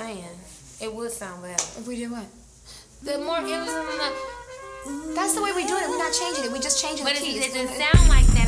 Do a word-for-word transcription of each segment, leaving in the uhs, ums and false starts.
saying. It would sound better. If we did what? The more it was in the... That's the way we do it. We're not changing it. We just changing but the keys. But it doesn't sound like that.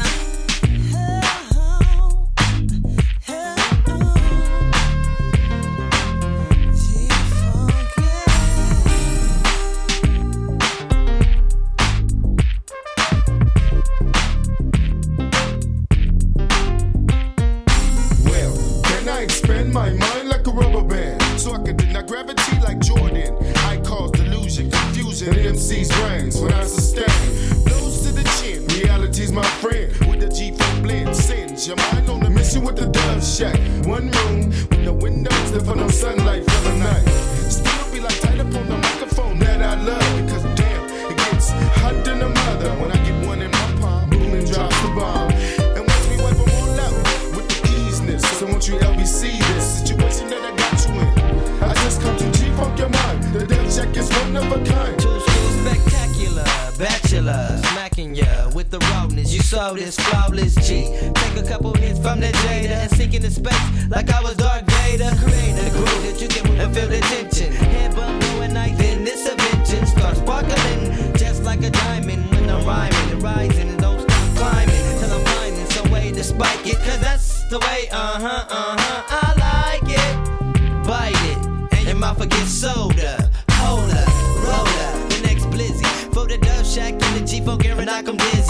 My mind like a rubber band, so I can deny gravity like Jordan. I cause delusion, confusion in M C's brains when I sustain blows to the chin. Reality's my friend with the G four blend. Sends your mind on a mission with the Dove Shack. One room with no windows, there for no sunlight for the night. Still be like tight up on the microphone that I love, because damn, it gets hot than a mother when I get one in my palm. Boom and drops the bomb, and watch me wipe them all out with the easiness. So won't you L B C this situation that I got you in? I just come to G-Funk your mind. The Dove Shack is one of a kind. Two school spectacular, bachelor, smacking ya with the rawness. You saw this flawless G. Take a couple hits from the Jada and sink into space like I was Darth Vader. Create a groove that you can and feel the tension. Head bump going night, then this invention starts sparkling just like a diamond when I'm rhyming and rising and don't stop climbing till I'm finding some way to spike it. Cause that's the way, uh-huh, uh-huh, I like it. Bite it, and your mouth will get soda. Hold up, roll up, the next blizzy. For the Dove Shack and the G-Funk and knock 'em dizzy.